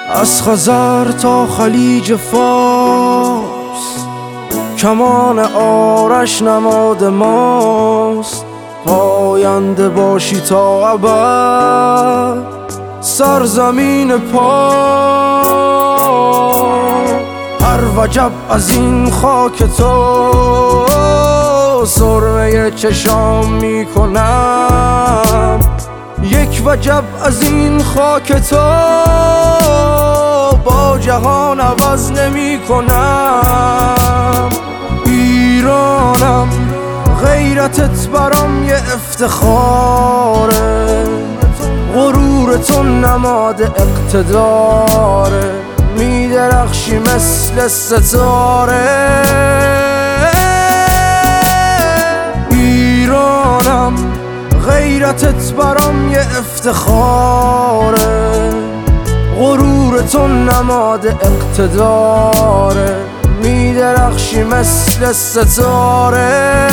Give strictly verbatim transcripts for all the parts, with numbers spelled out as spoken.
از خزر تا خلیج فارس کمان آرش نماد ماست. پاینده باشی تا ابد سرزمین پا. هر وجب از این خاک تو سرمه چشام میکنم. یک وجب از این خاک تو با جهان عوض نمی کنم. ایرانم غیرتت برام یه افتخاره، غرور تو نماد اقتداره، میدرخشی مثل ستاره. ایرانم غیرتت برام یه افتخاره، غرور تو نماد اقتداره، میدرخشی مثل ستاره.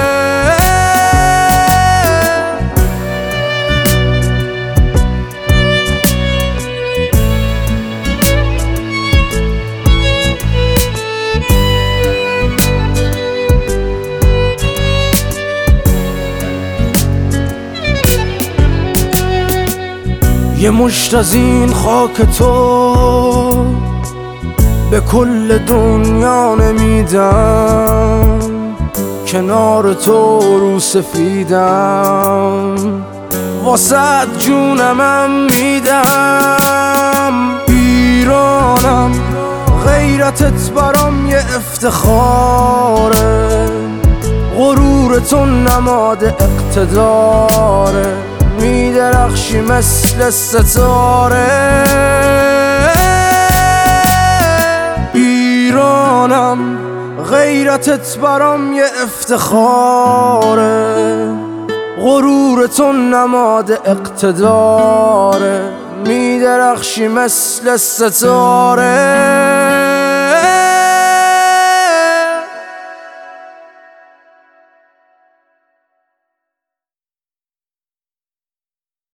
یه مشت از این خاک تو به کل دنیا نمیدم، کنار تو رو سفیدم، واسه جونمم میدم. ایرانم غیرتت برام یه افتخاره، غرور تو نماد اقتداره، میدرخشی مثل ستاره. ایرانم غیرتت برام یه افتخاره، غرور تو نماد اقتداره، میدرخشی مثل ستاره.